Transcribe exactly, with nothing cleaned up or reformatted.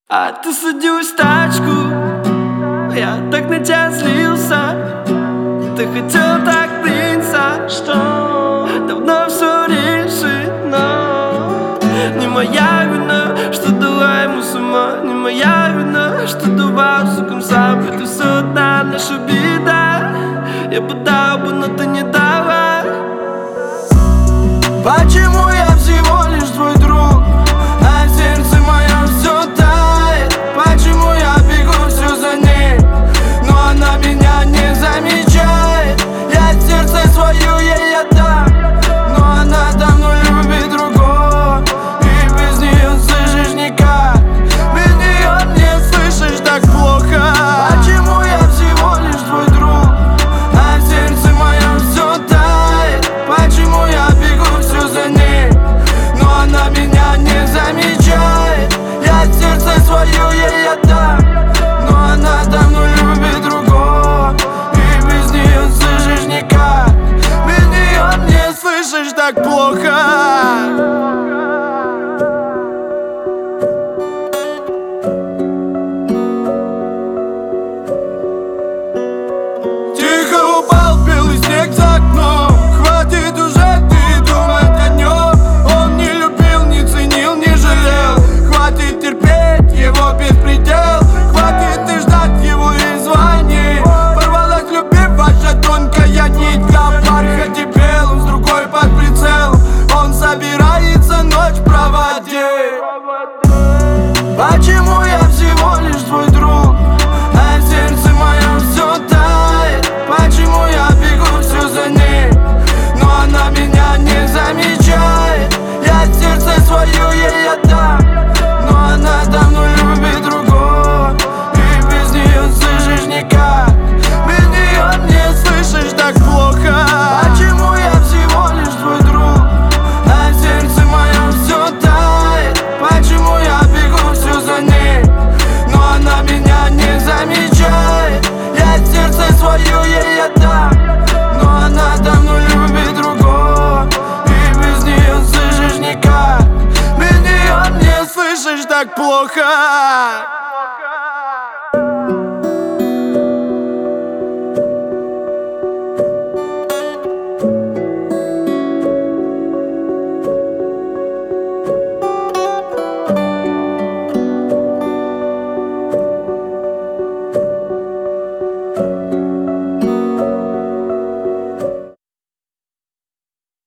А ты садилась в тачку, я так на тебя злился. Ты хотел так принца, что давно все решено. Не моя вина, что дала ему с ума. Не моя вина, что давал сукам сам. Это все одна наша беда. Я бы дал бы, но ты не дала. Почему я всего лишь твой друг, а сердце мое все тает? Почему я бегу все за ней, но она меня не замечает? Я сердце свое ей отдам, но она давно любит другого. И без нее слышишь никак, без нее не слышишь так плохо. Почему я всего лишь твой друг, а сердце мое все тает? Почему я бегу все за ней, но она меня не замечает? Я сердце свое ей отдам, но она давно любит другого. И без нее слышишь никак, без нее не слышишь так плохо. Почему я всего лишь твой друг, а сердце мое все тает? Почему я бегу все за ней, но она меня не замечает? Я сердце свое ей отдам, но она давно любит другого. И без нее слышишь никак, без нее не слышишь так плохо. Почему я всего лишь твой друг, а сердце мое все тает? Почему я бегу все за ней, но она меня не замечает? Я сердце свое ей отдам, но она давно любит другого. И без нее слышишь никак, без нее не слышишь так плохо.